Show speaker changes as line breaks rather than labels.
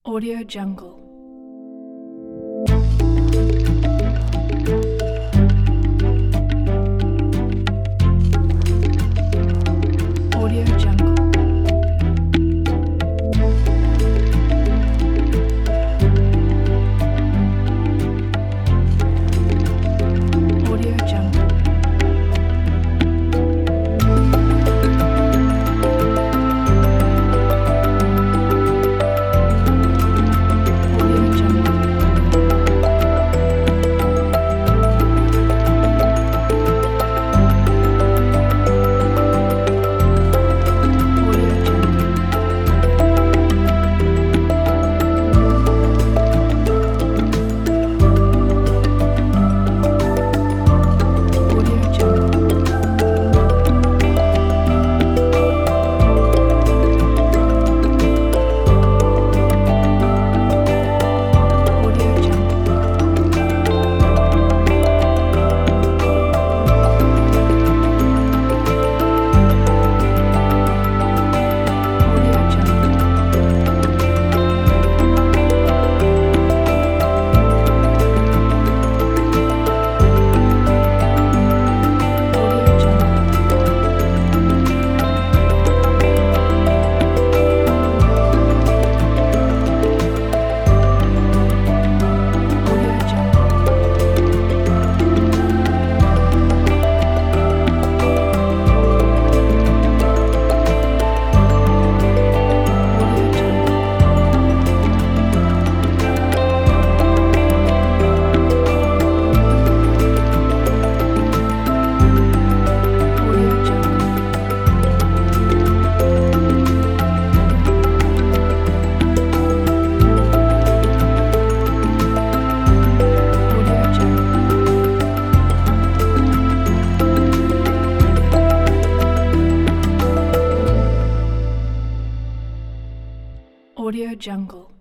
Audio Jungle. Audio Jungle. Audio Jungle. Audio Jungle. Audio Jungle. Audio Jungle. Audio Jungle. Audio Jungle. Audio Jungle. Audio Jungle. Audio Jungle. Audio Jungle. Audio Jungle. Audio Jungle.